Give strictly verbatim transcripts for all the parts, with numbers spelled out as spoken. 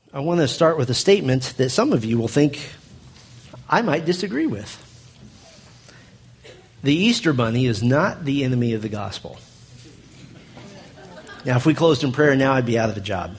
I want to start with a statement that some of you will think I might disagree with. The Easter Bunny is not the enemy of the gospel. Now, if we closed in prayer now, I'd be out of a job.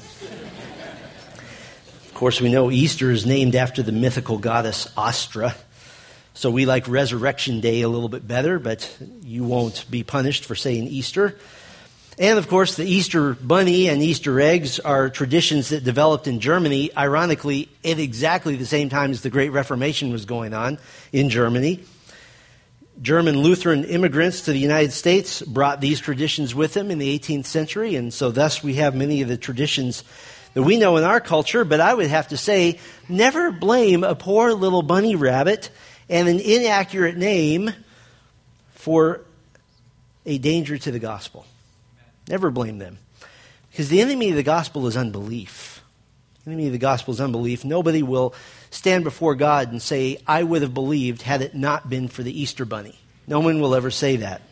Of course, we know Easter is named after the mythical goddess Astra. So we like Resurrection Day a little bit better, but you won't be punished for saying Easter. And, of course, the Easter bunny and Easter eggs are traditions that developed in Germany, ironically, at exactly the same time as the Great Reformation was going on in Germany. German Lutheran immigrants to the United States brought these traditions with them in the eighteenth century, and so thus we have many of the traditions that we know in our culture. But I would have to say, never blame a poor little bunny rabbit and an inaccurate name for a danger to the gospel. Never blame them. Because the enemy of the gospel is unbelief. The enemy of the gospel is unbelief. Nobody will stand before God and say, I would have believed had it not been for the Easter bunny. No one will ever say that.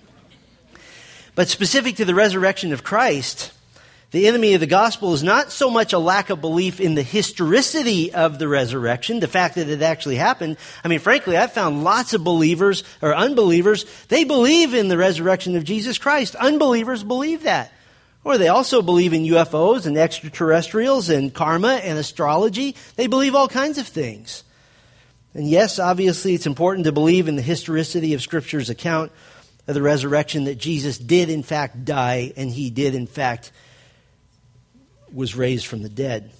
But specific to the resurrection of Christ, the enemy of the gospel is not so much a lack of belief in the historicity of the resurrection, the fact that it actually happened. I mean, frankly, I've found lots of believers or unbelievers, they believe in the resurrection of Jesus Christ. Unbelievers believe that. Or they also believe in U F Os and extraterrestrials and karma and astrology. They believe all kinds of things. And yes, obviously, it's important to believe in the historicity of Scripture's account of the resurrection, that Jesus did in fact die and he did in fact was raised from the dead.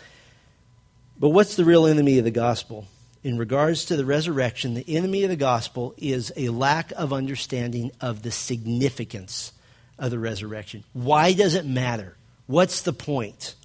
But what's the real enemy of the gospel? In regards to the resurrection, the enemy of the gospel is a lack of understanding of the significance of the resurrection. Why does it matter? What's the point?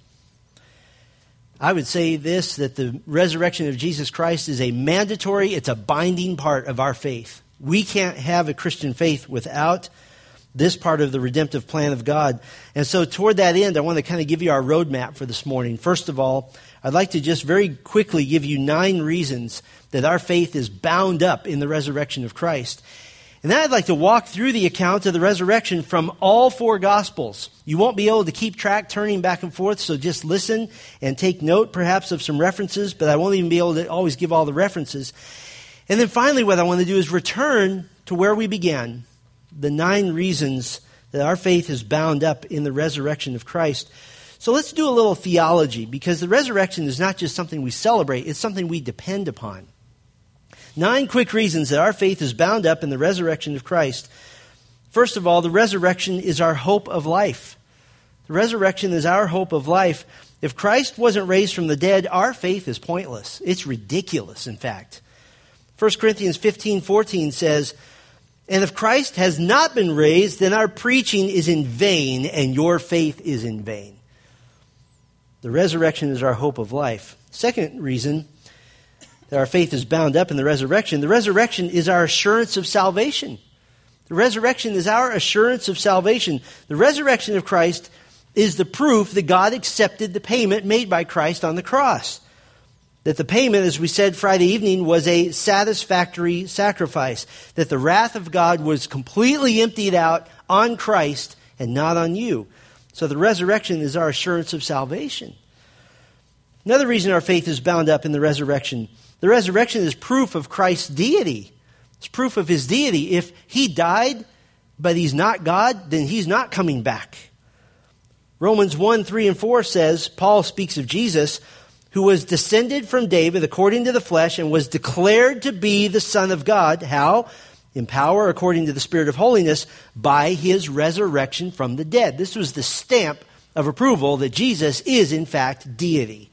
I would say this, that the resurrection of Jesus Christ is a mandatory, it's a binding part of our faith. We can't have a Christian faith without this part of the redemptive plan of God. And so toward that end, I want to kind of give you our roadmap for this morning. First of all, I'd like to just very quickly give you nine reasons that our faith is bound up in the resurrection of Christ. And then I'd like to walk through the account of the resurrection from all four Gospels. You won't be able to keep track turning back and forth, so just listen and take note perhaps of some references, but I won't even be able to always give all the references. And then finally, what I want to do is return to where we began, the nine reasons that our faith is bound up in the resurrection of Christ. So let's do a little theology, because the resurrection is not just something we celebrate, it's something we depend upon. Nine quick reasons that our faith is bound up in the resurrection of Christ. First of all, the resurrection is our hope of life. The resurrection is our hope of life. If Christ wasn't raised from the dead, our faith is pointless. It's ridiculous, in fact. First Corinthians fifteen fourteen says, and if Christ has not been raised, then our preaching is in vain and your faith is in vain. The resurrection is our hope of life. Second reason that our faith is bound up in the resurrection, the resurrection is our assurance of salvation. The resurrection is our assurance of salvation. The resurrection of Christ is the proof that God accepted the payment made by Christ on the cross. That the payment, as we said Friday evening, was a satisfactory sacrifice. That the wrath of God was completely emptied out on Christ and not on you. So the resurrection is our assurance of salvation. Another reason our faith is bound up in the resurrection, the resurrection is proof of Christ's deity. It's proof of his deity. If he died, but he's not God, then he's not coming back. Romans one, three, and four says, Paul speaks of Jesus, who was descended from David according to the flesh and was declared to be the Son of God. How? In power according to the Spirit of holiness by his resurrection from the dead. This was the stamp of approval that Jesus is in fact deity.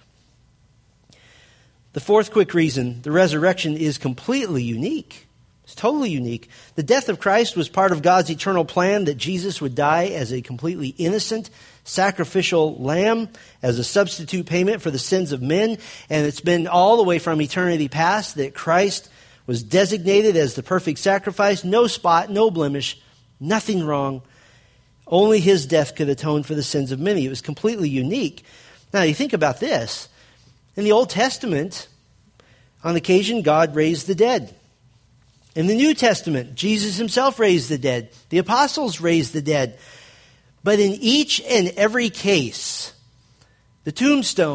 The fourth quick reason, the resurrection is completely unique. It's totally unique. The death of Christ was part of God's eternal plan that Jesus would die as a completely innocent, sacrificial lamb, as a substitute payment for the sins of men. And it's been all the way from eternity past that Christ was designated as the perfect sacrifice. No spot, no blemish, nothing wrong. Only his death could atone for the sins of many. It was completely unique. Now, you think about this. In the Old Testament, on occasion, God raised the dead. In the New Testament, Jesus himself raised the dead. The apostles raised the dead. But in each and every case, the tombstone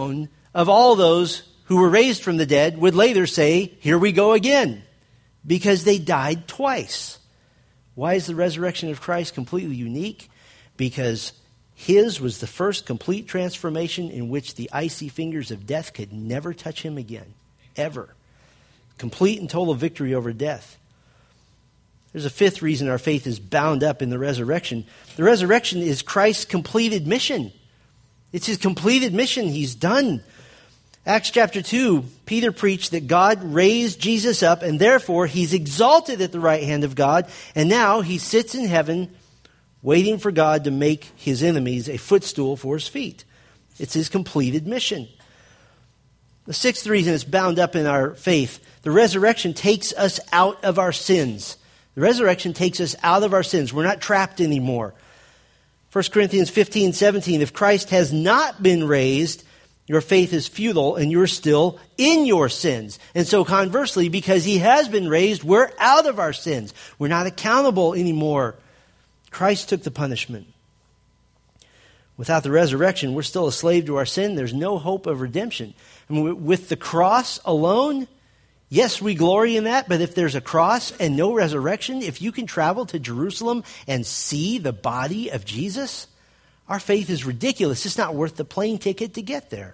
of all those who were raised from the dead would later say, here we go again, because they died twice. Why is the resurrection of Christ completely unique? Because his was the first complete transformation in which the icy fingers of death could never touch him again, ever. Complete and total victory over death. There's a fifth reason our faith is bound up in the resurrection. The resurrection is Christ's completed mission. It's his completed mission. He's done. Acts chapter two, Peter preached that God raised Jesus up, and therefore he's exalted at the right hand of God, and now he sits in heaven waiting for God to make his enemies a footstool for his feet. It's his completed mission. The sixth reason it's bound up in our faith, the resurrection takes us out of our sins. The resurrection takes us out of our sins. We're not trapped anymore. First Corinthians fifteen, seventeen, if Christ has not been raised, your faith is futile and you're still in your sins. And so conversely, because he has been raised, we're out of our sins. We're not accountable anymore. Christ took the punishment. Without the resurrection, we're still a slave to our sin. There's no hope of redemption. I mean, with the cross alone, yes, we glory in that, but if there's a cross and no resurrection, if you can travel to Jerusalem and see the body of Jesus, our faith is ridiculous. It's not worth the plane ticket to get there.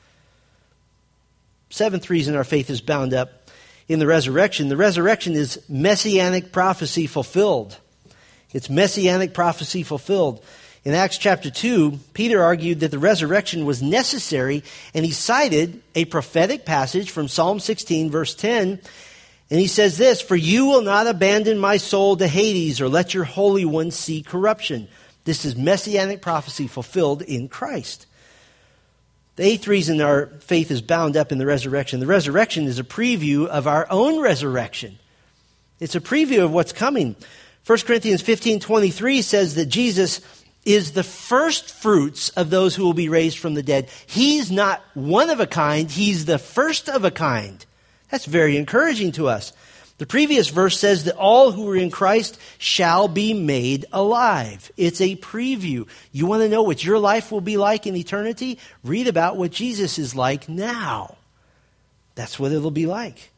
Seventh reason our faith is bound up in the resurrection. The resurrection is messianic prophecy fulfilled. It's messianic prophecy fulfilled. In Acts chapter two, Peter argued that the resurrection was necessary, and he cited a prophetic passage from Psalm sixteen, verse ten. And he says this, for you will not abandon my soul to Hades, or let your Holy One see corruption. This is messianic prophecy fulfilled in Christ. The eighth reason our faith is bound up in the resurrection. The resurrection is a preview of our own resurrection. It's a preview of what's coming. First Corinthians fifteen twenty-three says that Jesus is the first fruits of those who will be raised from the dead. He's not one of a kind. He's the first of a kind. That's very encouraging to us. The previous verse says that all who are in Christ shall be made alive. It's a preview. You want to know what your life will be like in eternity? Read about what Jesus is like now. That's what it'll be like.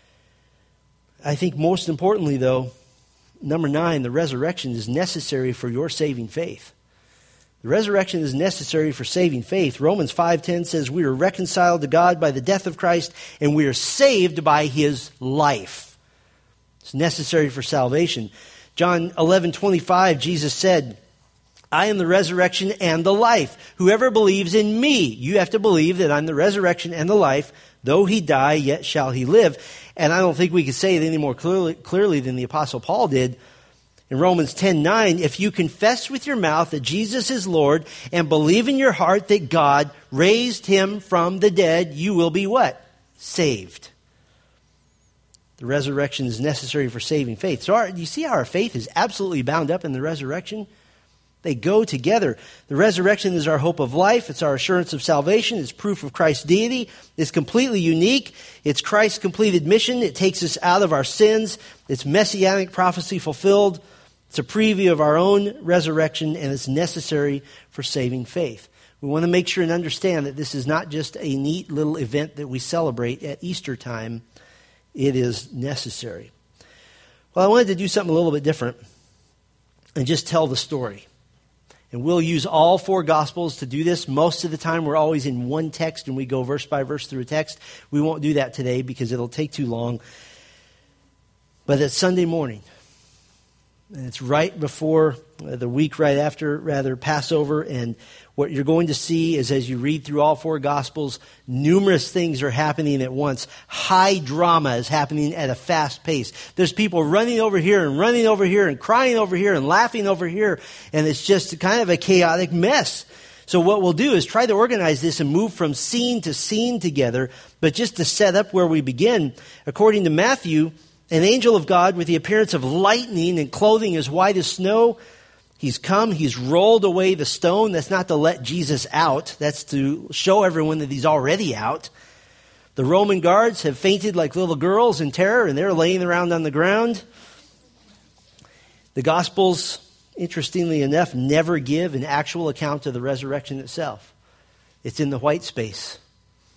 I think most importantly, though, number nine, the resurrection is necessary for your saving faith. The resurrection is necessary for saving faith. Romans five ten says we are reconciled to God by the death of Christ, and we are saved by his life. It's necessary for salvation. John eleven twenty-five, Jesus said, I am the resurrection and the life. Whoever believes in me, you have to believe that I'm the resurrection and the life. Though he die, yet shall he live. And I don't think we could say it any more clearly, clearly than the Apostle Paul did. In Romans ten nine, if you confess with your mouth that Jesus is Lord and believe in your heart that God raised him from the dead, you will be what? Saved. The resurrection is necessary for saving faith. So our, you see how our faith is absolutely bound up in the resurrection? They go together. The resurrection is our hope of life. It's our assurance of salvation. It's proof of Christ's deity. It's completely unique. It's Christ's completed mission. It takes us out of our sins. It's messianic prophecy fulfilled. It's a preview of our own resurrection, and it's necessary for saving faith. We want to make sure and understand that this is not just a neat little event that we celebrate at Easter time. It is necessary. Well, I wanted to do something a little bit different and just tell the story. And we'll use all four Gospels to do this. Most of the time, we're always in one text and we go verse by verse through a text. We won't do that today because it'll take too long. But it's Sunday morning. And it's right before, uh, the week right after, rather, Passover. And what you're going to see is as you read through all four Gospels, numerous things are happening at once. High drama is happening at a fast pace. There's people running over here and running over here and crying over here and laughing over here. And it's just kind of a chaotic mess. So what we'll do is try to organize this and move from scene to scene together. But just to set up where we begin, according to Matthew, an angel of God with the appearance of lightning and clothing as white as snow, he's come, he's rolled away the stone. That's not to let Jesus out. That's to show everyone that he's already out. The Roman guards have fainted like little girls in terror, and they're laying around on the ground. The Gospels, interestingly enough, never give an actual account of the resurrection itself. It's in the white space.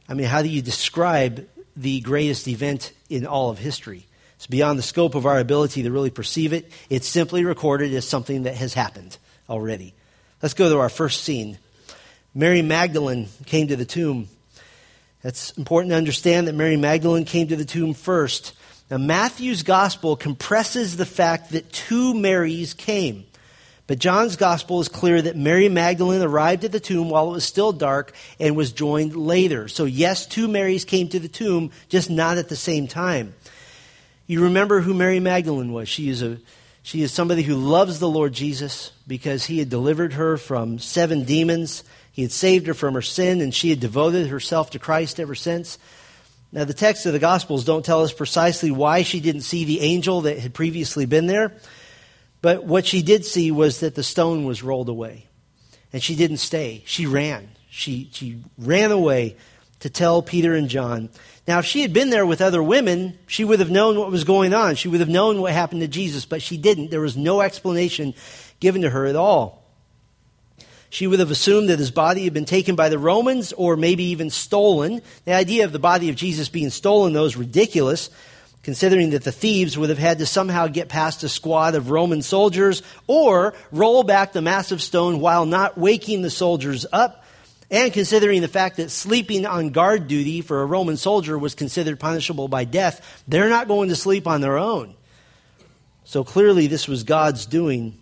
I mean, how do you describe the greatest event in all of history? It's beyond the scope of our ability to really perceive it. It's simply recorded as something that has happened already. Let's go to our first scene. Mary Magdalene came to the tomb. It's important to understand that Mary Magdalene came to the tomb first. Now, Matthew's gospel compresses the fact that two Marys came. But John's gospel is clear that Mary Magdalene arrived at the tomb while it was still dark and was joined later. So yes, two Marys came to the tomb, just not at the same time. You remember who Mary Magdalene was. She is a she is somebody who loves the Lord Jesus because he had delivered her from seven demons. He had saved her from her sin, and she had devoted herself to Christ ever since. Now, the text of the Gospels don't tell us precisely why she didn't see the angel that had previously been there. But what she did see was that the stone was rolled away. And she didn't stay. She ran. She, she ran away to tell Peter and John. Now, if she had been there with other women, she would have known what was going on. She would have known what happened to Jesus, but she didn't. There was no explanation given to her at all. She would have assumed that his body had been taken by the Romans or maybe even stolen. The idea of the body of Jesus being stolen, though, is ridiculous, considering that the thieves would have had to somehow get past a squad of Roman soldiers or roll back the massive stone while not waking the soldiers up, and considering the fact that sleeping on guard duty for a Roman soldier was considered punishable by death, they're not going to sleep on their own. So clearly this was God's doing.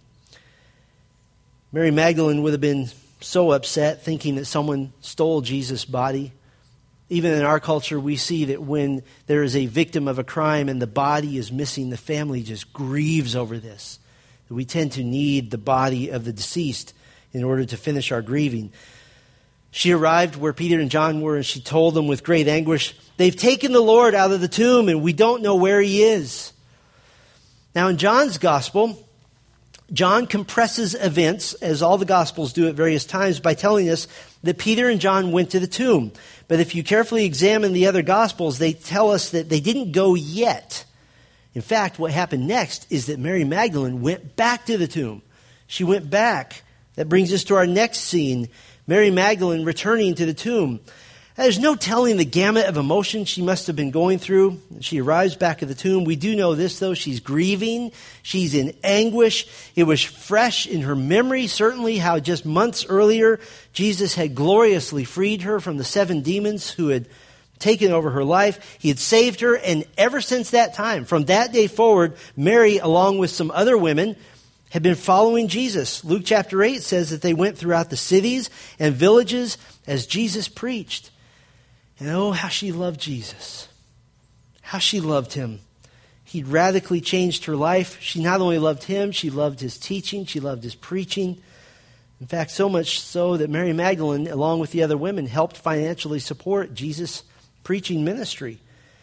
Mary Magdalene would have been so upset thinking that someone stole Jesus' body. Even in our culture, we see that when there is a victim of a crime and the body is missing, the family just grieves over this. We tend to need the body of the deceased in order to finish our grieving. She arrived where Peter and John were, and she told them with great anguish, "They've taken the Lord out of the tomb, and we don't know where he is." Now, in John's gospel, John compresses events, as all the Gospels do at various times, by telling us that Peter and John went to the tomb. But if you carefully examine the other Gospels, they tell us that they didn't go yet. In fact, what happened next is that Mary Magdalene went back to the tomb. She went back. That brings us to our next scene, Mary Magdalene returning to the tomb. There's no telling the gamut of emotions she must have been going through. She arrives back at the tomb. We do know this, though. She's grieving. She's in anguish. It was fresh in her memory, certainly, how just months earlier, Jesus had gloriously freed her from the seven demons who had taken over her life. He had saved her, and ever since that time, from that day forward, Mary, along with some other women, had been following Jesus. Luke chapter eight says that they went throughout the cities and villages as Jesus preached. And oh, how she loved Jesus. How she loved him. He'd radically changed her life. She not only loved him, she loved his teaching, she loved his preaching. In fact, so much so that Mary Magdalene, along with the other women, helped financially support Jesus' preaching ministry.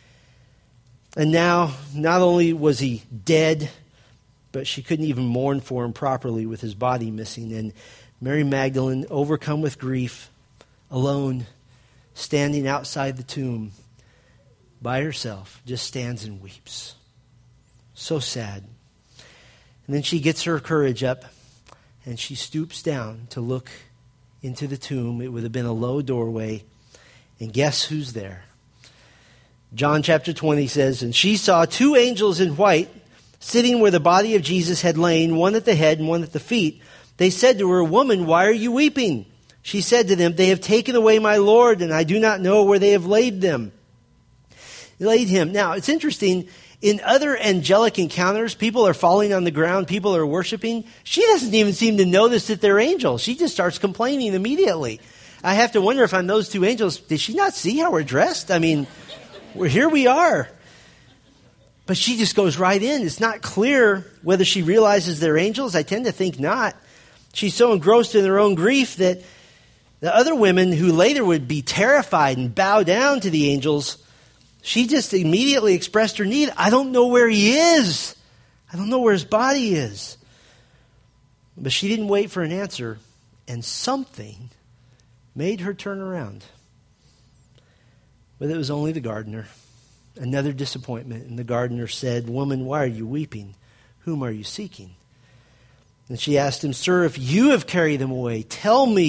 And now, not only was he dead, but she couldn't even mourn for him properly with his body missing. And Mary Magdalene, overcome with grief, alone, standing outside the tomb by herself, just stands and weeps. So sad. And then she gets her courage up and she stoops down to look into the tomb. It would have been a low doorway. And guess who's there? John chapter twenty says, "And she saw two angels in white sitting where the body of Jesus had lain, one at the head and one at the feet. They said to her, 'Woman, why are you weeping?' She said to them, 'They have taken away my Lord, and I do not know where they have laid them.'" Laid him. Now, it's interesting. In other angelic encounters, people are falling on the ground, people are worshiping. She doesn't even seem to notice that they're angels. She just starts complaining immediately. I have to wonder if on those two angels, did she not see how we're dressed? I mean, we're, here we are. But she just goes right in. It's not clear whether she realizes they're angels. I tend to think not. She's so engrossed in her own grief that the other women who later would be terrified and bow down to the angels, she just immediately expressed her need. I don't know where he is. I don't know where his body is. But she didn't wait for an answer, and something made her turn around. But it was only the gardener. Another disappointment. And the gardener said, "Woman, why are you weeping? Whom are you seeking?" And she asked him, "Sir, if you have carried them away, tell me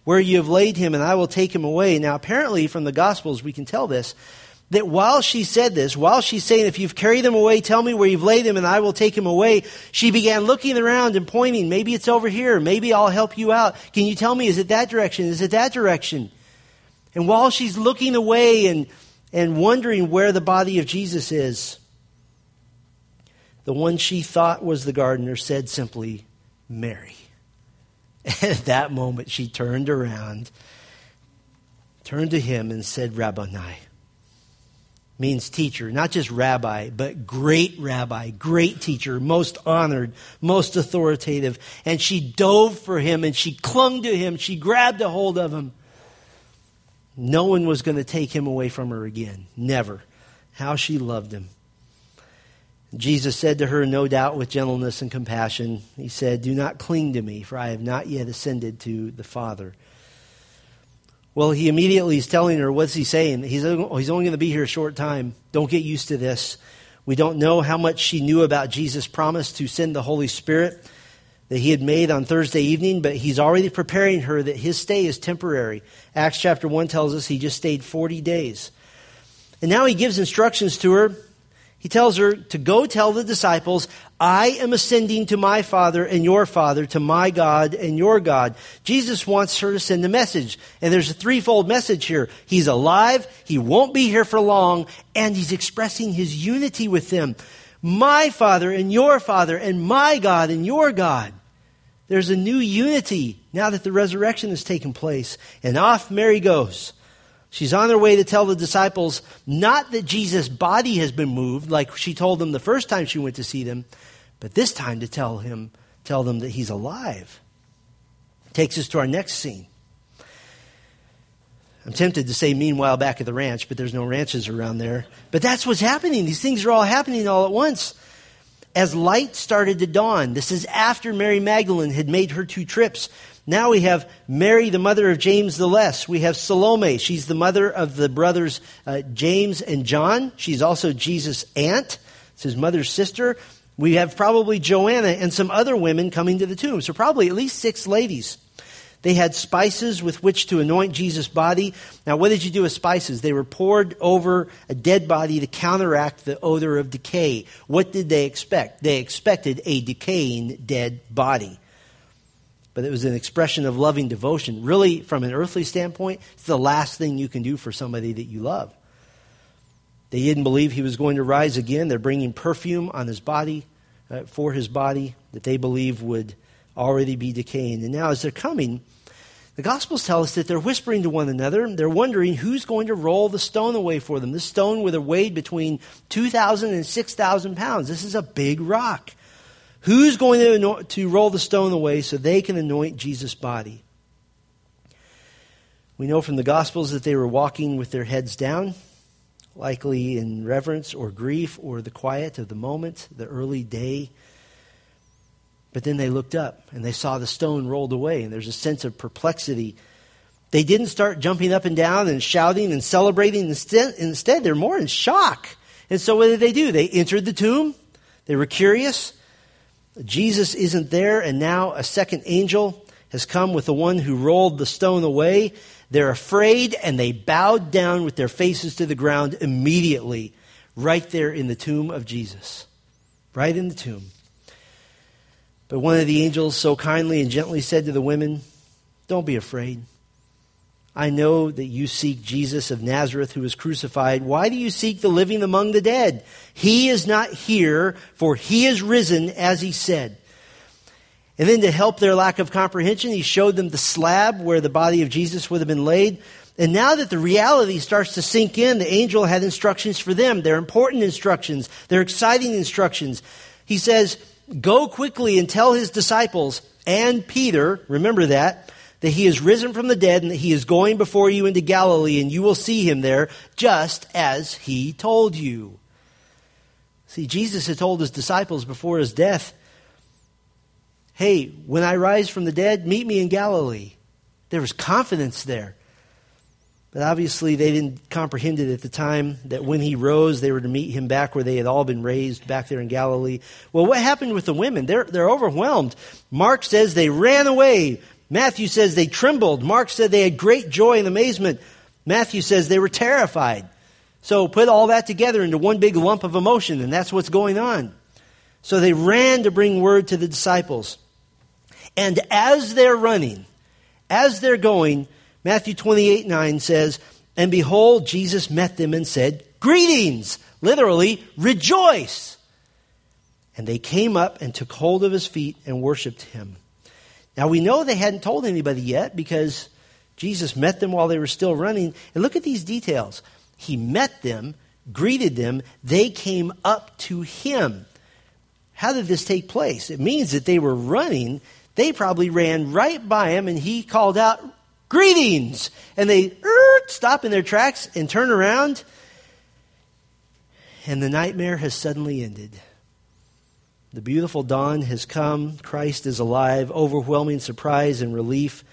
where you have laid him, and I will take him away. Now, apparently, from the Gospels, we can tell this, that while she said this, while she's saying, if you've carried them away, tell me where you've laid him, and I will take him away, she began looking around and pointing. Maybe it's over here. Maybe I'll help you out. Can you tell me, is it that direction? Is it that direction? And while she's looking away and, and wondering where the body of Jesus is, the one she thought was the gardener said simply, Mary. And at that moment, she turned around, turned to him and said, Rabboni. Means teacher, not just rabbi, but great rabbi, great teacher, most honored, most authoritative. And she dove for him and she clung to him. She grabbed a hold of him. No one was going to take him away from her again. Never. How she loved him. Jesus said to her, no doubt with gentleness and compassion, he said, do not cling to me, for I have not yet ascended to the Father. Well, he immediately is telling her, what's he saying? He's, he's only going to be here a short time. Don't get used to this. We don't know how much she knew about Jesus' promise to send the Holy Spirit that he had made on Thursday evening, but he's already preparing her that his stay is temporary. Acts chapter one tells us he just stayed forty days. And now he gives instructions to her. He tells her to go tell the disciples, I am ascending to my Father and your Father, to my God and your God. Jesus wants her to send a message. And there's a threefold message here. He's alive, he won't be here for long, and he's expressing his unity with them. My Father and your Father, and my God and your God. There's a new unity now that the resurrection has taken place. And off Mary goes. She's on her way to tell the disciples, not that Jesus' body has been moved, like she told them the first time she went to see them, but this time to tell him, tell them that he's alive. Takes us to our next scene. I'm tempted to say meanwhile back at the ranch, but there's no ranches around there. But that's what's happening. These things are all happening all at once. As light started to dawn, this is after Mary Magdalene had made her two trips. Now we have Mary, the mother of James the Less. We have Salome. She's the mother of the brothers uh, James and John. She's also Jesus' aunt. It's his mother's sister. We have probably Joanna and some other women coming to the tomb. So probably at least six ladies. They had spices with which to anoint Jesus' body. Now, what did you do with spices? They were poured over a dead body to counteract the odor of decay. What did they expect? They expected a decaying dead body. But it was an expression of loving devotion. Really, from an earthly standpoint, it's the last thing you can do for somebody that you love. They didn't believe he was going to rise again. They're bringing perfume on his body, uh, for his body, that they believe would already be decaying. And now as they're coming, the Gospels tell us that they're whispering to one another. They're wondering who's going to roll the stone away for them. This stone would have weighed between two thousand and six thousand pounds. This is a big rock. Who's going to, anoint, to roll the stone away so they can anoint Jesus' body? We know from the Gospels that they were walking with their heads down, likely in reverence or grief or the quiet of the moment, the early day. But then they looked up and they saw the stone rolled away, and there's a sense of perplexity. They didn't start jumping up and down and shouting and celebrating. Instead, instead they're more in shock. And so what did they do? They entered the tomb. They were curious. Jesus isn't there, and now a second angel has come with the one who rolled the stone away. They're afraid, and they bowed down with their faces to the ground immediately, right there in the tomb of Jesus. Right in the tomb. But one of the angels so kindly and gently said to the women, don't be afraid. I know that you seek Jesus of Nazareth who was crucified. Why do you seek the living among the dead? He is not here, for he is risen, as he said. And then to help their lack of comprehension, he showed them the slab where the body of Jesus would have been laid. And now that the reality starts to sink in, the angel had instructions for them. They're important instructions. They're exciting instructions. He says, go quickly and tell his disciples and Peter, remember that, that he is risen from the dead and that he is going before you into Galilee, and you will see him there just as he told you. See, Jesus had told his disciples before his death, hey, when I rise from the dead, meet me in Galilee. There was confidence there. But obviously they didn't comprehend it at the time that when he rose, they were to meet him back where they had all been raised, back there in Galilee. Well, what happened with the women? They're, they're overwhelmed. Mark says they ran away. Matthew says they trembled. Mark said they had great joy and amazement. Matthew says they were terrified. So put all that together into one big lump of emotion, and that's what's going on. So they ran to bring word to the disciples. And as they're running, as they're going, Matthew twenty-eight nine says, and behold, Jesus met them and said, greetings, literally, rejoice. And they came up and took hold of his feet and worshiped him. Now we know they hadn't told anybody yet because Jesus met them while they were still running. And look at these details. He met them, greeted them, they came up to him. How did this take place? It means that they were running. They probably ran right by him and he called out, greetings. And they er, stop in their tracks and turn around. And the nightmare has suddenly ended. The beautiful dawn has come. Christ is alive. Overwhelming surprise and relief.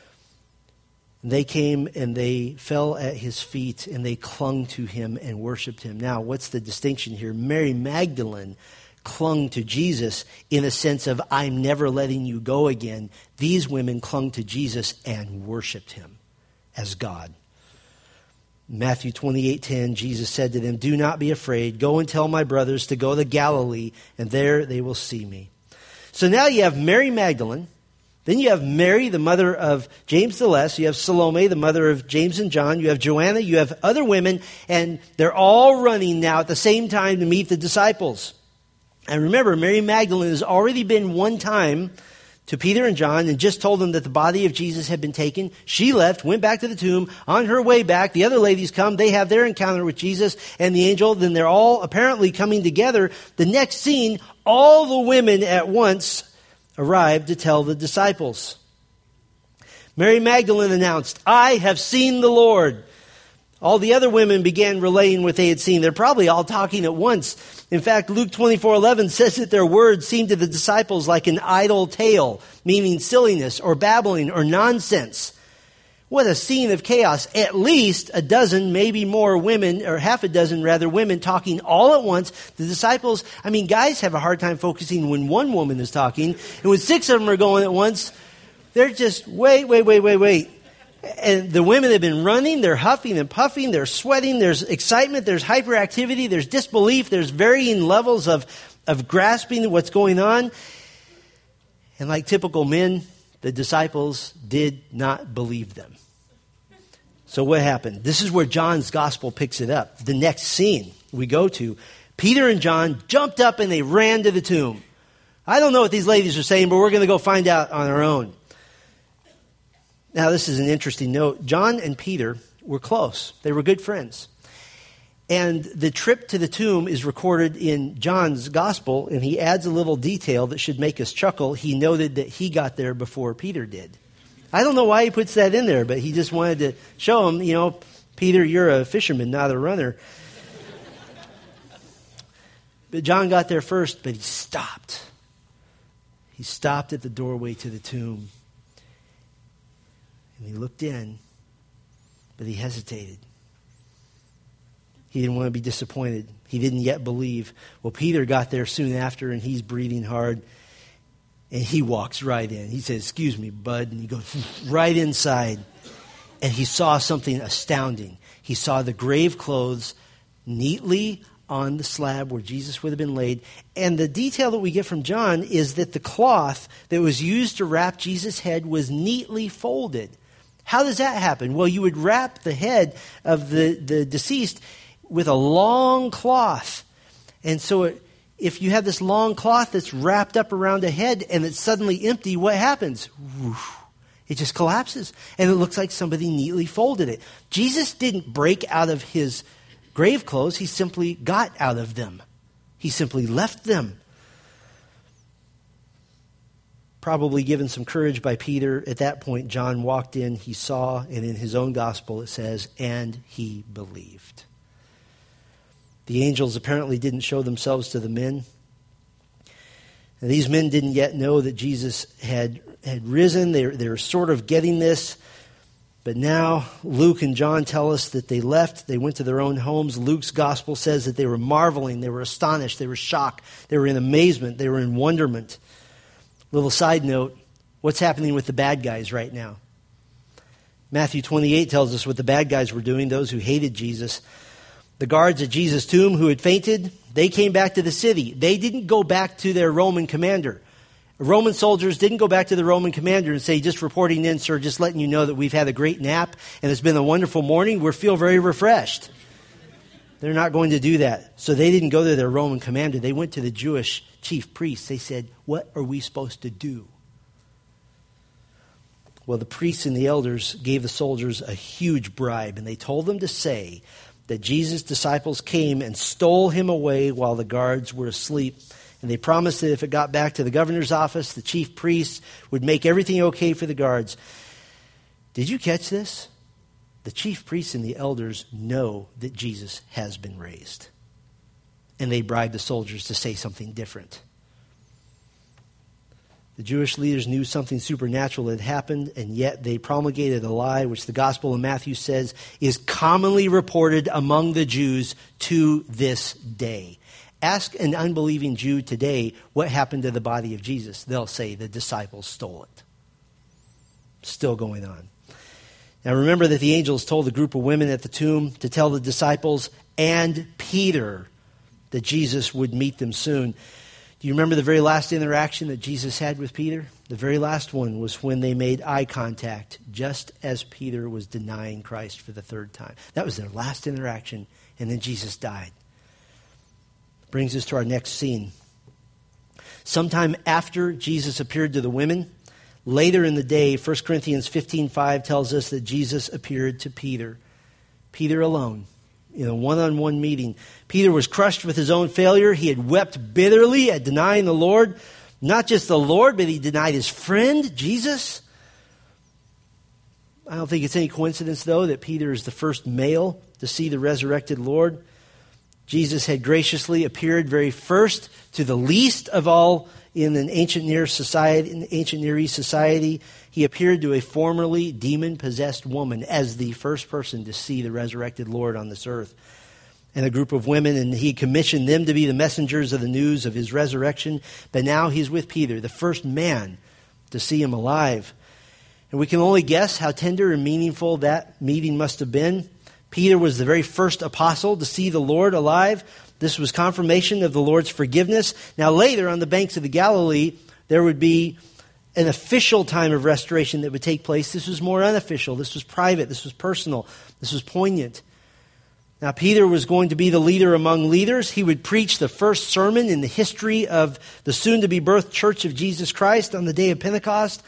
They came and they fell at his feet and they clung to him and worshiped him. Now, what's the distinction here? Mary Magdalene clung to Jesus in a sense of, I'm never letting you go again. These women clung to Jesus and worshiped him as God. Matthew twenty-eight ten, Jesus said to them, do not be afraid. Go and tell my brothers to go to Galilee, and there they will see me. So now you have Mary Magdalene. Then you have Mary, the mother of James the Less. You have Salome, the mother of James and John. You have Joanna. You have other women. And they're all running now at the same time to meet the disciples. And remember, Mary Magdalene has already been one time to Peter and John and just told them that the body of Jesus had been taken. She left, went back to the tomb. On her way back, the other ladies come. They have their encounter with Jesus and the angel. Then they're all apparently coming together. The next scene, all the women at once arrived to tell the disciples. Mary Magdalene announced, I have seen the Lord. All the other women began relaying what they had seen. They're probably all talking at once. In fact, Luke twenty-four eleven says that their words seemed to the disciples like an idle tale, meaning silliness or babbling or nonsense. What a scene of chaos. At least a dozen, maybe more women, or half a dozen rather, women talking all at once. The disciples, I mean, guys have a hard time focusing when one woman is talking. And when six of them are going at once, they're just, wait, wait, wait, wait, wait. And the women have been running, they're huffing and puffing, they're sweating, there's excitement, there's hyperactivity, there's disbelief, there's varying levels of, of grasping what's going on. And like typical men, the disciples did not believe them. So what happened? This is where John's gospel picks it up. The next scene we go to, Peter and John jumped up and they ran to the tomb. I don't know what these ladies are saying, but we're going to go find out on our own. Now, this is an interesting note. John and Peter were close. They were good friends. And the trip to the tomb is recorded in John's gospel, and he adds a little detail that should make us chuckle. He noted that he got there before Peter did. I don't know why he puts that in there, but he just wanted to show him, you know, Peter, you're a fisherman, not a runner. But John got there first, but he stopped. He stopped at the doorway to the tomb. And he looked in, but he hesitated. He didn't want to be disappointed. He didn't yet believe. Well, Peter got there soon after, and he's breathing hard. And he walks right in. He says, excuse me, bud. And he goes right inside. And he saw something astounding. He saw the grave clothes neatly on the slab where Jesus would have been laid. And the detail that we get from John is that the cloth that was used to wrap Jesus' head was neatly folded. How does that happen? Well, you would wrap the head of the, the deceased with a long cloth. And so it, if you have this long cloth that's wrapped up around a head and it's suddenly empty, what happens? It just collapses. And it looks like somebody neatly folded it. Jesus didn't break out of his grave clothes. He simply got out of them. He simply left them. Probably given some courage by Peter. At that point, John walked in, he saw, and in his own gospel it says, and he believed. The angels apparently didn't show themselves to the men. And these men didn't yet know that Jesus had, had risen. They, they were sort of getting this. But now Luke and John tell us that they left. They went to their own homes. Luke's gospel says that they were marveling. They were astonished. They were shocked. They were in amazement. They were in wonderment. Little side note, What's happening with the bad guys right now? Matthew twenty-eight tells us what the bad guys were doing, those who hated Jesus. The guards at Jesus' tomb who had fainted, they came back to the city. They didn't go back to their Roman commander. Roman soldiers didn't go back to the Roman commander and say, just reporting in, sir, just letting you know that we've had a great nap and it's been a wonderful morning. We feel very refreshed. They're not going to do that. So they didn't go to their Roman commander. They went to the Jewish chief priests. They said, what are we supposed to do? Well, the priests and the elders gave the soldiers a huge bribe, and they told them to say that Jesus' disciples came and stole him away while the guards were asleep. And they promised that if it got back to the governor's office, the chief priests would make everything okay for the guards. Did you catch this? The chief priests and the elders know that Jesus has been raised. And they bribed the soldiers to say something different. The Jewish leaders knew something supernatural had happened, and yet they promulgated a lie, which the Gospel of Matthew says is commonly reported among the Jews to this day. Ask an unbelieving Jew today what happened to the body of Jesus. They'll say the disciples stole it. Still going on. Now remember that the angels told the group of women at the tomb to tell the disciples and Peter that Jesus would meet them soon. Do you remember the very last interaction that Jesus had with Peter? The very last one was when they made eye contact, just as Peter was denying Christ for the third time. That was their last interaction, and then Jesus died. Brings us to our next scene. Sometime after Jesus appeared to the women, later in the day, First Corinthians fifteen five tells us that Jesus appeared to Peter. Peter alone. In a one-on-one meeting. Peter was crushed with his own failure. He had wept bitterly at denying the Lord. Not just the Lord, but he denied his friend, Jesus. I don't think it's any coincidence, though, that Peter is the first male to see the resurrected Lord. Jesus had graciously appeared very first to the least of all in an ancient Near society, in ancient Near East society. He appeared to a formerly demon-possessed woman as the first person to see the resurrected Lord on this earth. And a group of women, and he commissioned them to be the messengers of the news of his resurrection. But now he's with Peter, the first man to see him alive. And we can only guess how tender and meaningful that meeting must have been. Peter was the very first apostle to see the Lord alive. This was confirmation of the Lord's forgiveness. Now later on the banks of the Galilee, there would be an official time of restoration that would take place. This was more unofficial. This was private. This was personal. This was poignant. Now Peter was going to be the leader among leaders. He would preach the first sermon in the history of the soon-to-be birthed Church of Jesus Christ on the day of Pentecost.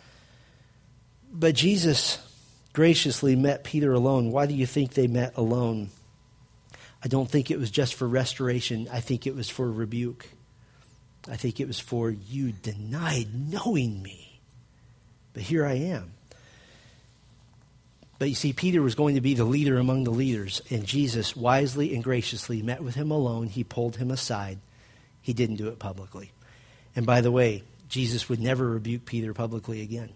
But Jesus graciously met Peter alone. Why do you think they met alone? I don't think it was just for restoration. I think it was for rebuke. I think it was for, you denied knowing me, but here I am. But you see, Peter was going to be the leader among the leaders, and Jesus wisely and graciously met with him alone. He pulled him aside. He didn't do it publicly. And by the way, Jesus would never rebuke Peter publicly again.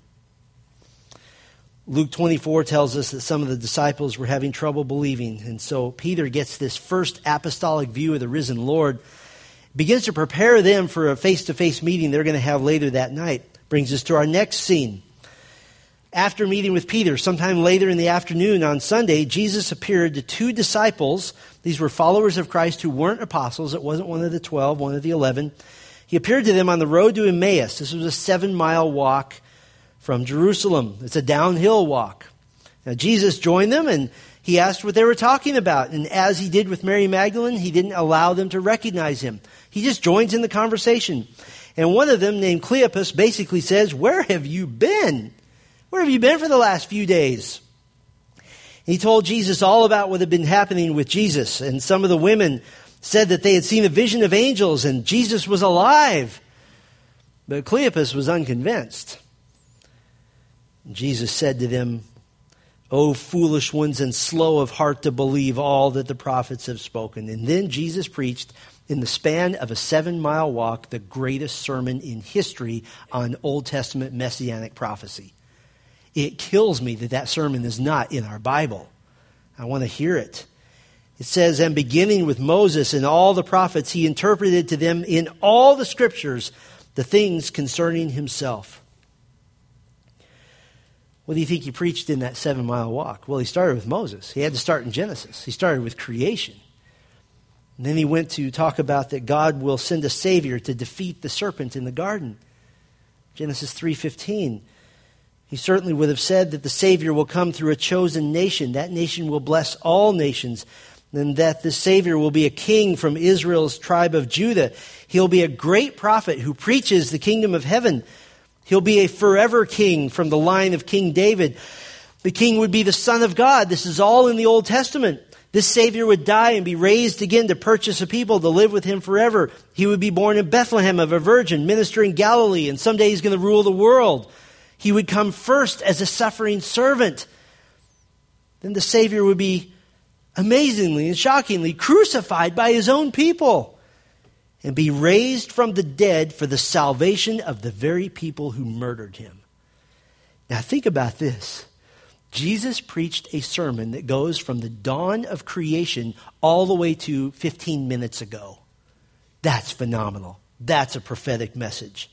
Luke twenty-four tells us that some of the disciples were having trouble believing, and so Peter gets this first apostolic view of the risen Lord, begins to prepare them for a face-to-face meeting they're going to have later that night. Brings us to our next scene. After meeting with Peter, sometime later in the afternoon on Sunday, Jesus appeared to two disciples. These were followers of Christ who weren't apostles. It wasn't one of the twelve, one of the eleven. He appeared to them on the road to Emmaus. This was a seven-mile walk from Jerusalem. It's a downhill walk. Now, Jesus joined them, and he asked what they were talking about. And as he did with Mary Magdalene, he didn't allow them to recognize him. He just joins in the conversation. And one of them, named Cleopas, basically says, "Where have you been? Where have you been for the last few days?" He told Jesus all about what had been happening with Jesus. And some of the women said that they had seen a vision of angels and Jesus was alive. But Cleopas was unconvinced. Jesus said to them, "O foolish ones and slow of heart to believe all that the prophets have spoken." And then Jesus preached in the span of a seven-mile walk the greatest sermon in history on Old Testament messianic prophecy. It kills me that that sermon is not in our Bible. I want to hear it. It says, "And beginning with Moses and all the prophets, he interpreted to them in all the scriptures the things concerning himself." What do you think he preached in that seven-mile walk? Well, he started with Moses. He had to start in Genesis. He started with creation. And then he went to talk about that God will send a Savior to defeat the serpent in the garden. Genesis three fifteen. He certainly would have said that the Savior will come through a chosen nation. That nation will bless all nations. And that the Savior will be a king from Israel's tribe of Judah. He'll be a great prophet who preaches the kingdom of heaven. He'll be a forever king from the line of King David. The king would be the Son of God. This is all in the Old Testament. This Savior would die and be raised again to purchase a people to live with him forever. He would be born in Bethlehem of a virgin, minister in Galilee, and someday he's going to rule the world. He would come first as a suffering servant. Then the Savior would be amazingly and shockingly crucified by his own people and be raised from the dead for the salvation of the very people who murdered him. Now think about this. Jesus preached a sermon that goes from the dawn of creation all the way to fifteen minutes ago. That's phenomenal. That's a prophetic message.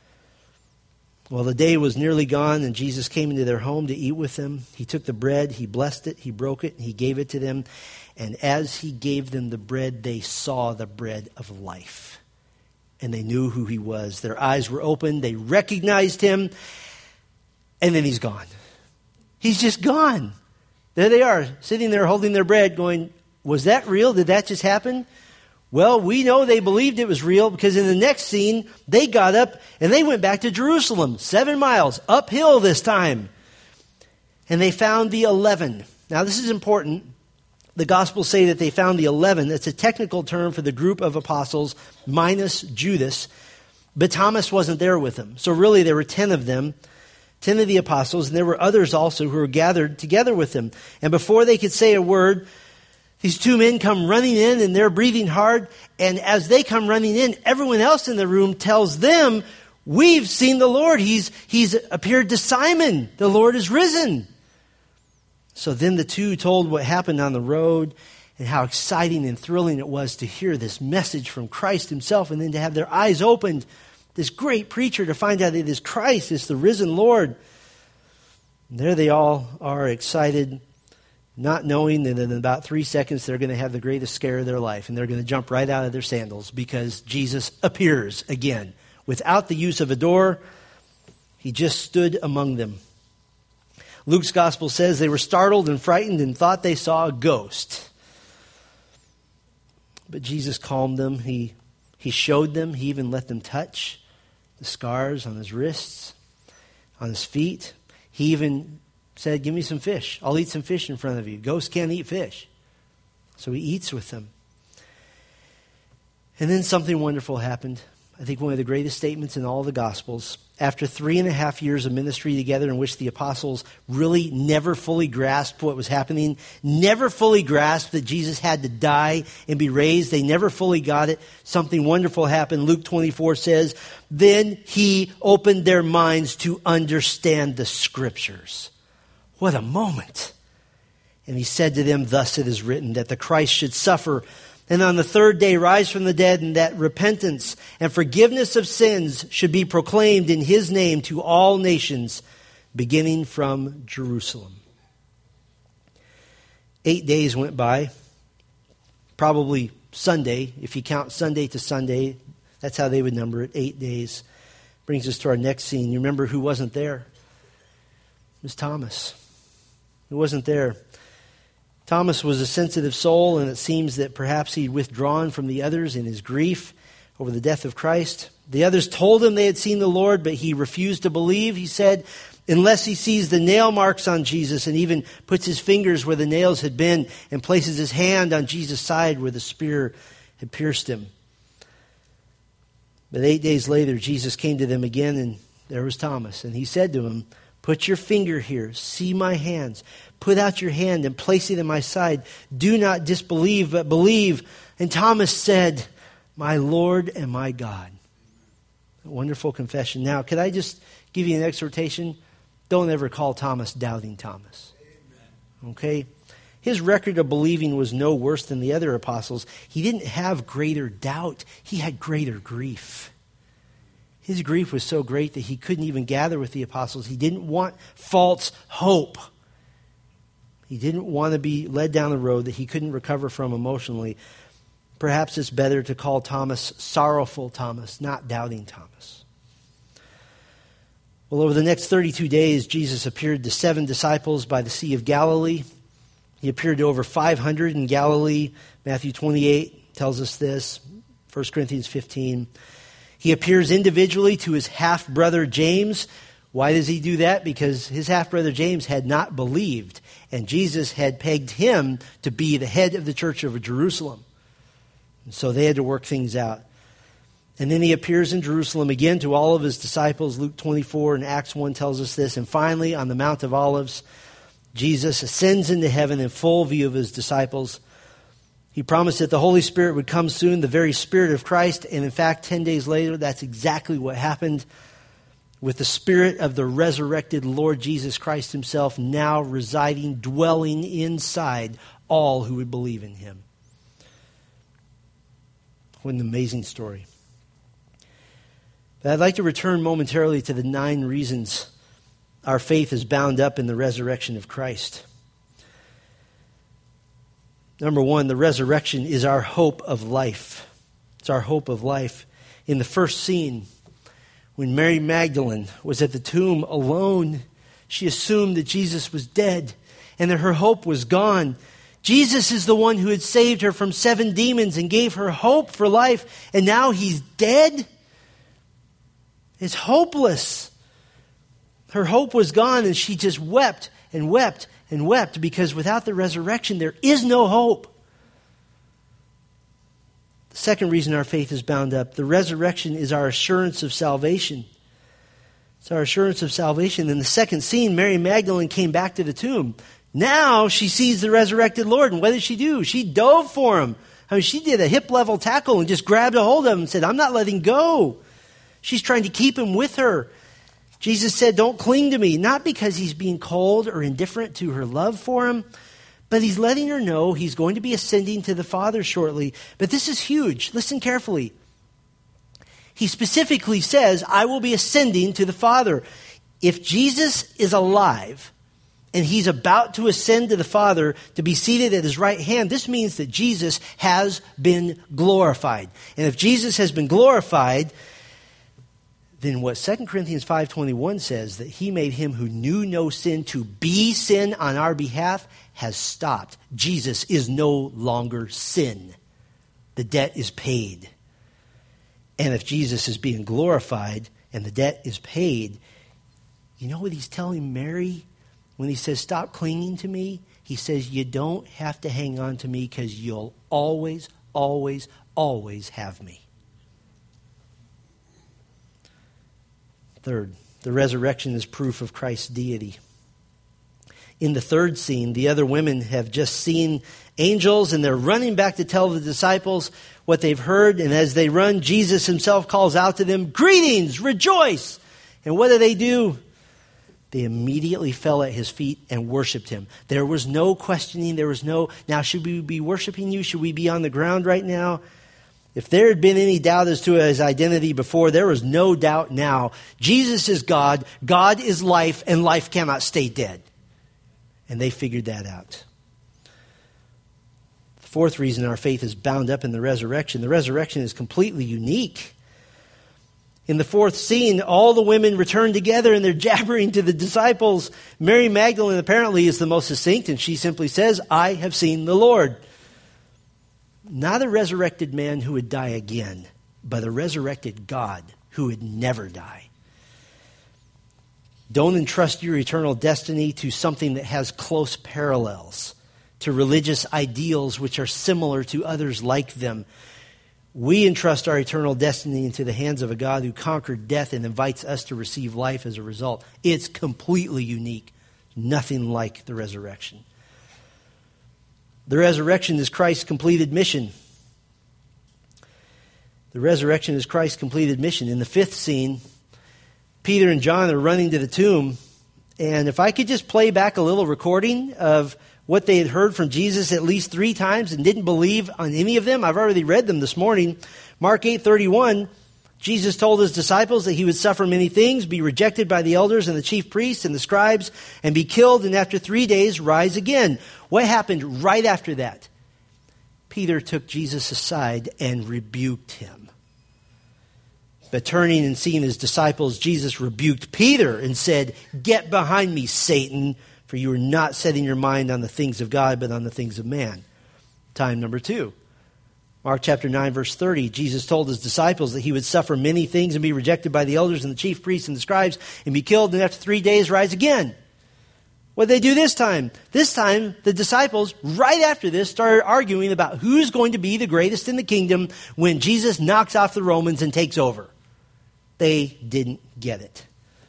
Well, the day was nearly gone, and Jesus came into their home to eat with them. He took the bread, he blessed it, he broke it, and he gave it to them. And as he gave them the bread, they saw the bread of life. And they knew who he was. Their eyes were opened, they recognized him, and then he's gone. He's just gone. There they are, sitting there holding their bread, going, was that real? Did that just happen? Well, we know they believed it was real because in the next scene, they got up and they went back to Jerusalem, seven miles, uphill this time. And they found the eleven. Now, this is important. The Gospels say that they found the eleven. That's a technical term for the group of apostles minus Judas. But Thomas wasn't there with them. So really, there were ten of them, ten of the apostles, and there were others also who were gathered together with them. And before they could say a word, these two men come running in and they're breathing hard. And as they come running in, everyone else in the room tells them, we've seen the Lord. He's, he's appeared to Simon. The Lord is risen. So then the two told what happened on the road and how exciting and thrilling it was to hear this message from Christ himself and then to have their eyes opened. This great preacher to find out it is Christ, it's the risen Lord. And there they all are excited, not knowing that in about three seconds they're going to have the greatest scare of their life. And they're going to jump right out of their sandals because Jesus appears again. Without the use of a door, he just stood among them. Luke's gospel says they were startled and frightened and thought they saw a ghost. But Jesus calmed them. He, he showed them. He even let them touch the scars on his wrists, on his feet. He even said, give me some fish. I'll eat some fish in front of you. Ghosts can't eat fish. So he eats with them. And then something wonderful happened. I think one of the greatest statements in all the Gospels. After three and a half years of ministry together in which the apostles really never fully grasped what was happening, never fully grasped that Jesus had to die and be raised. They never fully got it. Something wonderful happened. Luke twenty-four says, then he opened their minds to understand the Scriptures. What a moment. And he said to them, thus it is written, that the Christ should suffer and on the third day rise from the dead, and that repentance and forgiveness of sins should be proclaimed in his name to all nations, beginning from Jerusalem. Eight days went by, probably Sunday, if you count Sunday to Sunday, that's how they would number it, eight days. Brings us to our next scene. You remember who wasn't there? It was Thomas. Who wasn't there? Thomas was a sensitive soul, and it seems that perhaps he'd withdrawn from the others in his grief over the death of Christ. The others told him they had seen the Lord, but he refused to believe. He said, unless he sees the nail marks on Jesus and even puts his fingers where the nails had been and places his hand on Jesus' side where the spear had pierced him. But eight days later, Jesus came to them again, and there was Thomas. And he said to him, put your finger here, see my hands. Put out your hand and place it in my side. Do not disbelieve, but believe. And Thomas said, my Lord and my God. A wonderful confession. Now, could I just give you an exhortation? Don't ever call Thomas Doubting Thomas. Amen. Okay? His record of believing was no worse than the other apostles. He didn't have greater doubt. He had greater grief. His grief was so great that he couldn't even gather with the apostles. He didn't want false hope. He didn't want to be led down the road that he couldn't recover from emotionally. Perhaps it's better to call Thomas sorrowful Thomas, not doubting Thomas. Well, over the next thirty-two days, Jesus appeared to seven disciples by the Sea of Galilee. He appeared to over five hundred in Galilee. Matthew twenty-eight tells us this. First Corinthians fifteen. He appears individually to his half-brother James. Why does he do that? Because his half-brother James had not believed, and Jesus had pegged him to be the head of the church of Jerusalem. And so they had to work things out. And then he appears in Jerusalem again to all of his disciples. Luke twenty-four and Acts one tells us this. And finally, on the Mount of Olives, Jesus ascends into heaven in full view of his disciples. He promised that the Holy Spirit would come soon, the very Spirit of Christ. And in fact, ten days later, that's exactly what happened, with the Spirit of the resurrected Lord Jesus Christ himself now residing, dwelling inside all who would believe in him. What an amazing story. But I'd like to return momentarily to the nine reasons our faith is bound up in the resurrection of Christ. Number one, the resurrection is our hope of life. It's our hope of life. In the first scene, when Mary Magdalene was at the tomb alone, she assumed that Jesus was dead and that her hope was gone. Jesus is the one who had saved her from seven demons and gave her hope for life, and now he's dead? It's hopeless. Her hope was gone, and she just wept and wept and wept, because without the resurrection, there is no hope. The second reason our faith is bound up, the resurrection is our assurance of salvation. It's our assurance of salvation. In the second scene, Mary Magdalene came back to the tomb. Now she sees the resurrected Lord, and what did she do? She dove for him. I mean, she did a hip-level tackle and just grabbed a hold of him and said, I'm not letting go. She's trying to keep him with her. Jesus said, don't cling to me, not because he's being cold or indifferent to her love for him, but he's letting her know he's going to be ascending to the Father shortly. But this is huge. Listen carefully. He specifically says, I will be ascending to the Father. If Jesus is alive and he's about to ascend to the Father to be seated at his right hand, this means that Jesus has been glorified. And if Jesus has been glorified, then what Second Corinthians five twenty-one says, that he made him who knew no sin to be sin on our behalf, has stopped. Jesus is no longer sin. The debt is paid. And if Jesus is being glorified and the debt is paid, you know what he's telling Mary when he says, stop clinging to me? He says, you don't have to hang on to me, because you'll always, always, always have me. Third, the resurrection is proof of Christ's deity. In the third scene, the other women have just seen angels, and they're running back to tell the disciples what they've heard. And as they run, Jesus himself calls out to them, greetings, rejoice. And what do they do? They immediately fell at his feet and worshiped him. There was no questioning. There was no, now should we be worshiping you? Should we be on the ground right now? If there had been any doubt as to his identity before, there was no doubt now. Jesus is God, God is life, and life cannot stay dead. And they figured that out. The fourth reason our faith is bound up in the resurrection, the resurrection is completely unique. In the fourth scene, all the women return together and they're jabbering to the disciples. Mary Magdalene apparently is the most succinct, and she simply says, I have seen the Lord. Not a resurrected man who would die again, but a resurrected God who would never die. Don't entrust your eternal destiny to something that has close parallels to religious ideals which are similar to others like them. We entrust our eternal destiny into the hands of a God who conquered death and invites us to receive life as a result. It's completely unique. Nothing like the resurrection. The resurrection is Christ's completed mission. The resurrection is Christ's completed mission. In the fifth scene, Peter and John are running to the tomb. And if I could just play back a little recording of what they had heard from Jesus at least three times and didn't believe on any of them. I've already read them this morning. Mark eight thirty-one, Jesus told his disciples that he would suffer many things, be rejected by the elders and the chief priests and the scribes, and be killed, and after three days rise again. What happened right after that? Peter took Jesus aside and rebuked him. But turning and seeing his disciples, Jesus rebuked Peter and said, "Get behind me, Satan, for you are not setting your mind on the things of God, but on the things of man." Time number two. Mark chapter nine, verse thirty, Jesus told his disciples that he would suffer many things and be rejected by the elders and the chief priests and the scribes and be killed, and after three days rise again. What did they do this time? This time, the disciples, right after this, started arguing about who's going to be the greatest in the kingdom when Jesus knocks off the Romans and takes over. They didn't get it.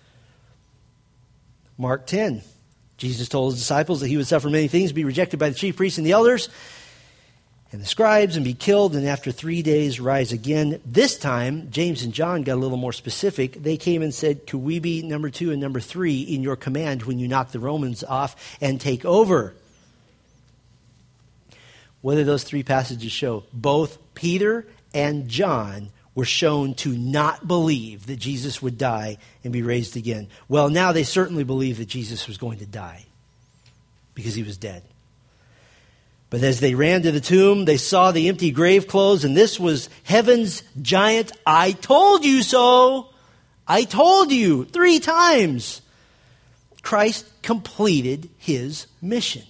Mark ten, Jesus told his disciples that he would suffer many things, be rejected by the chief priests and the elders and the scribes, and be killed, and after three days rise again. This time, James and John got a little more specific. They came and said, "Could we be number two and number three in your command when you knock the Romans off and take over?" What do those three passages show? Both Peter and John were shown to not believe that Jesus would die and be raised again. Well, now they certainly believe that Jesus was going to die because he was dead. But as they ran to the tomb, they saw the empty grave clothes, and this was heaven's giant, "I told you so. I told you," three times. Christ completed his mission.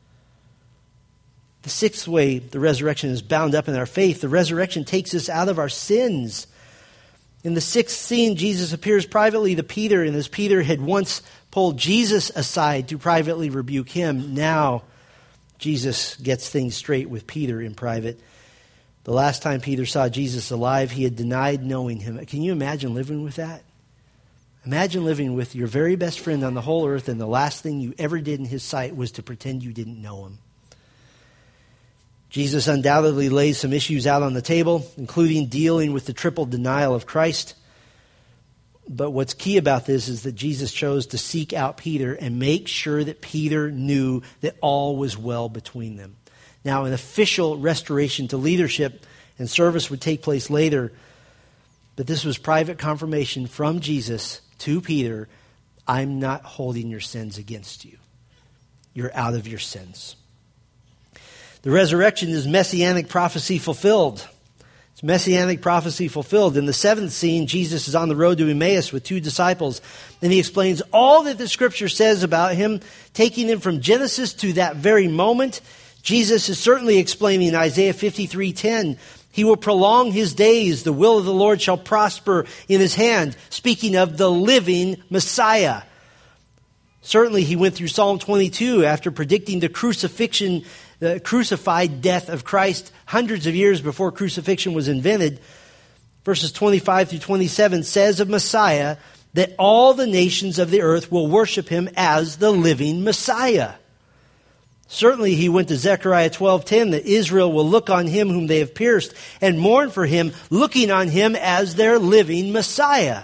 The sixth way the resurrection is bound up in our faith, the resurrection takes us out of our sins. In the sixth scene, Jesus appears privately to Peter, and as Peter had once pulled Jesus aside to privately rebuke him, now Jesus gets things straight with Peter in private. The last time Peter saw Jesus alive, he had denied knowing him. Can you imagine living with that? Imagine living with your very best friend on the whole earth, and the last thing you ever did in his sight was to pretend you didn't know him. Jesus undoubtedly lays some issues out on the table, including dealing with the triple denial of Christ. But what's key about this is that Jesus chose to seek out Peter and make sure that Peter knew that all was well between them. Now, an official restoration to leadership and service would take place later, but this was private confirmation from Jesus to Peter, "I'm not holding your sins against you. You're out of your sins." The resurrection is messianic prophecy fulfilled. It's messianic prophecy fulfilled. In the seventh scene, Jesus is on the road to Emmaus with two disciples, and he explains all that the scripture says about him, taking him from Genesis to that very moment. Jesus is certainly explaining Isaiah fifty-three ten. He will prolong his days. The will of the Lord shall prosper in his hand. Speaking of the living Messiah. Certainly he went through Psalm twenty-two after predicting the crucifixion the crucified death of Christ hundreds of years before crucifixion was invented. Verses twenty-five through twenty-seven says of Messiah that all the nations of the earth will worship him as the living Messiah. Certainly he went to Zechariah twelve ten that Israel will look on him whom they have pierced and mourn for him, looking on him as their living Messiah.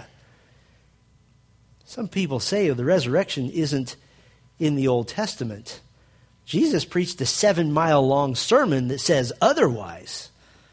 Some people say, oh, the resurrection isn't in the Old Testament. Jesus preached a seven-mile-long sermon that says otherwise.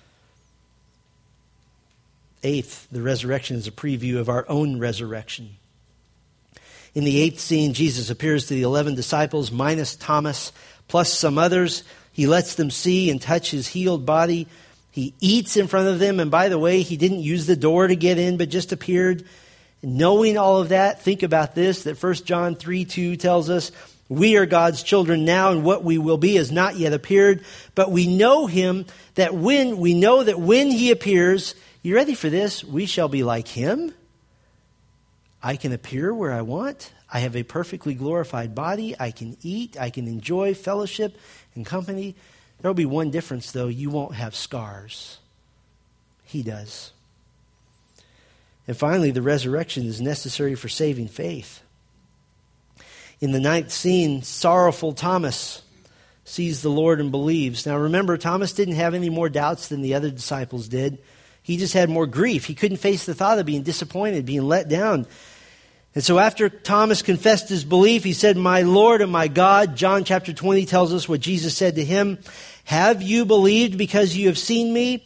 Eighth, the resurrection is a preview of our own resurrection. In the eighth scene, Jesus appears to the eleven disciples, minus Thomas, plus some others. He lets them see and touch his healed body. He eats in front of them. And by the way, he didn't use the door to get in, but just appeared. Knowing all of that, think about this, that First John three two tells us, we are God's children now, and what we will be has not yet appeared. But we know him, that when we know that when he appears, you ready for this? We shall be like him. I can appear where I want. I have a perfectly glorified body. I can eat. I can enjoy fellowship and company. There will be one difference, though. You won't have scars. He does. And finally, the resurrection is necessary for saving faith. In the ninth scene, sorrowful Thomas sees the Lord and believes. Now remember, Thomas didn't have any more doubts than the other disciples did. He just had more grief. He couldn't face the thought of being disappointed, being let down. And so after Thomas confessed his belief, he said, my Lord and my God. John chapter twenty tells us what Jesus said to him. Have you believed because you have seen me?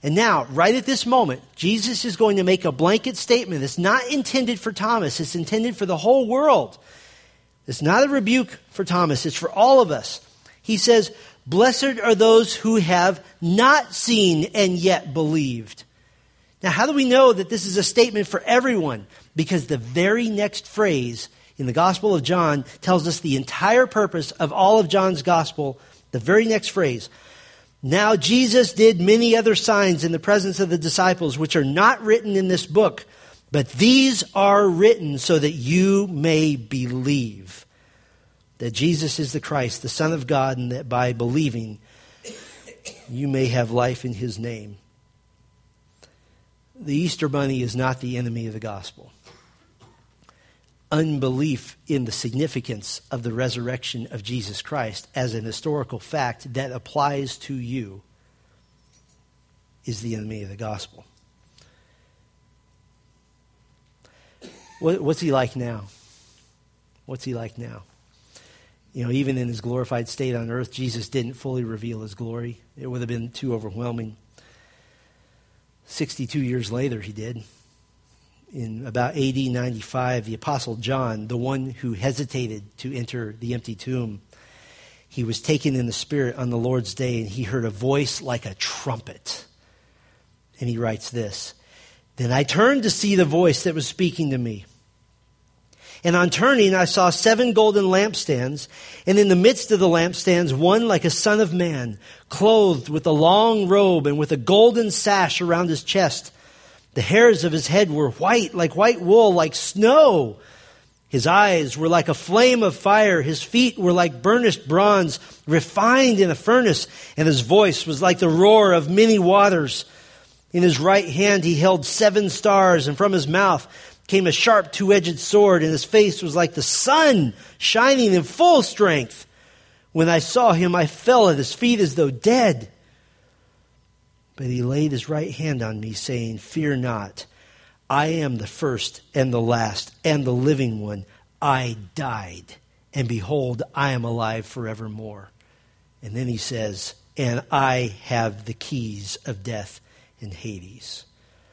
And now, right at this moment, Jesus is going to make a blanket statement. It's not intended for Thomas. It's intended for the whole world. It's not a rebuke for Thomas. It's for all of us. He says, "Blessed are those who have not seen and yet believed." Now, how do we know that this is a statement for everyone? Because the very next phrase in the Gospel of John tells us the entire purpose of all of John's Gospel. The very next phrase. "Now Jesus did many other signs in the presence of the disciples, which are not written in this book, but these are written so that you may believe that Jesus is the Christ, the Son of God, and that by believing you may have life in his name." The Easter Bunny is not the enemy of the gospel. Unbelief in the significance of the resurrection of Jesus Christ as an historical fact that applies to you is the enemy of the gospel. What, what's he like now? What's he like now? You know, even in his glorified state on earth, Jesus didn't fully reveal his glory. It would have been too overwhelming. sixty-two years later, he did. In about A D ninety-five, the Apostle John, the one who hesitated to enter the empty tomb, he was taken in the Spirit on the Lord's day, and he heard a voice like a trumpet. And he writes this, "Then I turned to see the voice that was speaking to me. And on turning, I saw seven golden lampstands, and in the midst of the lampstands, one like a son of man, clothed with a long robe and with a golden sash around his chest. The hairs of his head were white, like white wool, like snow. His eyes were like a flame of fire. His feet were like burnished bronze, refined in a furnace. And his voice was like the roar of many waters. In his right hand he held seven stars, and from his mouth came a sharp two-edged sword, and his face was like the sun shining in full strength. When I saw him, I fell at his feet as though dead. But he laid his right hand on me, saying, 'Fear not. I am the first and the last and the living one. I died, and behold, I am alive forevermore.' And then he says, 'And I have the keys of death and Hades.'"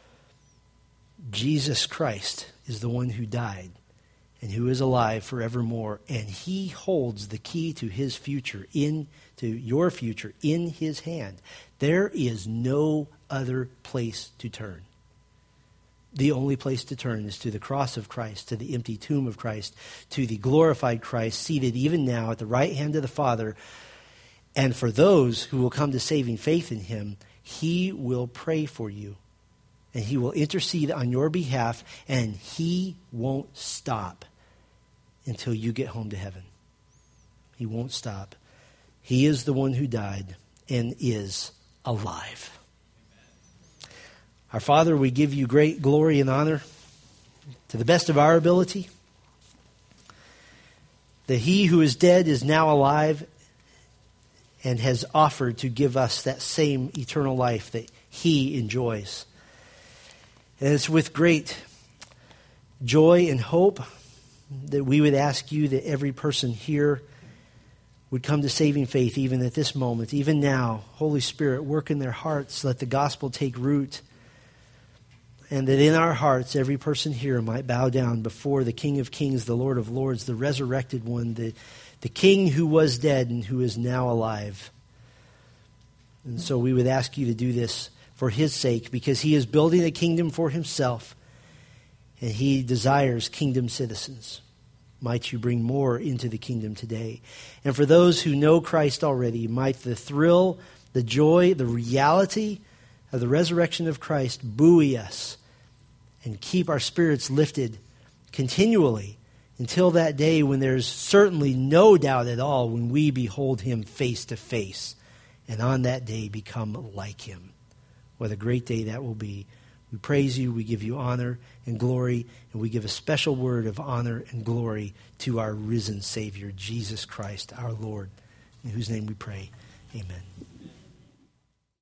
Jesus Christ is the one who died and who is alive forevermore, and he holds the key to his future, in to your future, in his hand. There is no other place to turn. The only place to turn is to the cross of Christ, to the empty tomb of Christ, to the glorified Christ seated even now at the right hand of the Father. And for those who will come to saving faith in him, he will pray for you. And he will intercede on your behalf, and he won't stop until you get home to heaven. He won't stop. He is the one who died and is alive. Our Father, we give you great glory and honor to the best of our ability, that he who is dead is now alive and has offered to give us that same eternal life that he enjoys. And it's with great joy and hope that we would ask you that every person here would come to saving faith even at this moment, even now. Holy Spirit, work in their hearts. Let the gospel take root. And that in our hearts, every person here might bow down before the King of Kings, the Lord of Lords, the resurrected one, the, the King who was dead and who is now alive. And so we would ask you to do this for his sake, because he is building a kingdom for himself, and he desires kingdom citizens. Might you bring more into the kingdom today. And for those who know Christ already, might the thrill, the joy, the reality of the resurrection of Christ buoy us and keep our spirits lifted continually until that day when there's certainly no doubt at all when we behold him face to face, and on that day become like him. What a great day that will be. We praise you, we give you honor and glory, and we give a special word of honor and glory to our risen Savior, Jesus Christ, our Lord, in whose name we pray. Amen.